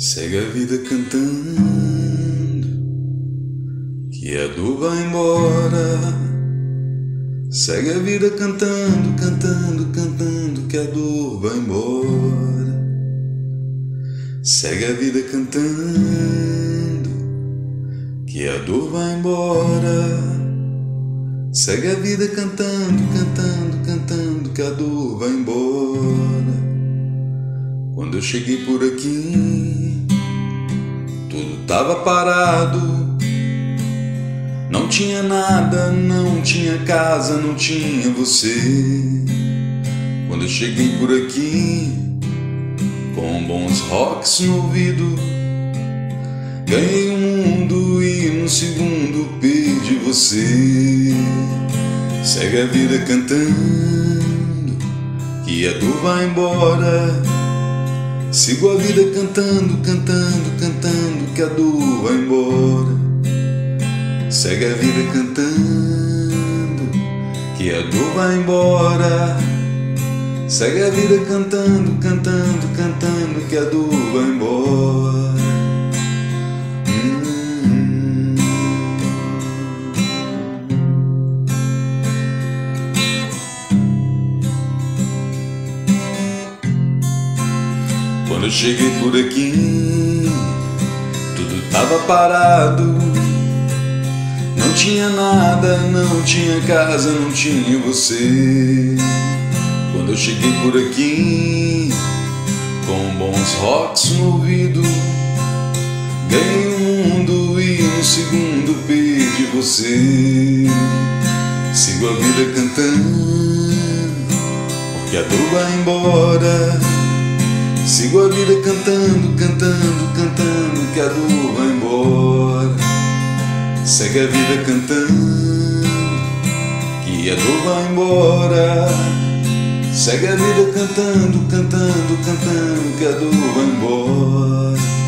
Segue a vida cantando, que a dor vai embora. Segue a vida cantando, cantando, cantando, que a dor vai embora. Segue a vida cantando, que a dor vai embora. Segue a vida cantando, cantando, cantando, que a dor vai embora. Quando eu cheguei por aqui, tudo tava parado. Não tinha nada, não tinha casa, não tinha você. Quando eu cheguei por aqui, com bons rocks no ouvido, ganhei o mundo e num segundo perdi você. Segue a vida cantando, que a dor vai embora. Sigo a vida cantando, cantando, cantando, que a dor vai embora. Segue a vida cantando, que a dor vai embora. Segue a vida cantando, cantando, cantando, que a dor vai embora. Quando eu cheguei por aqui, tudo tava parado. Não tinha nada, não tinha casa, não tinha você. Quando eu cheguei por aqui, com bons rocks no ouvido, ganhei o mundo e no segundo perdi você. Sigo a vida cantando, porque a dor vai embora. Sigo a vida cantando, cantando, cantando, que a dor vai embora. Segue a vida cantando, que a dor vai embora. Segue a vida cantando, cantando, cantando, que a dor vai embora.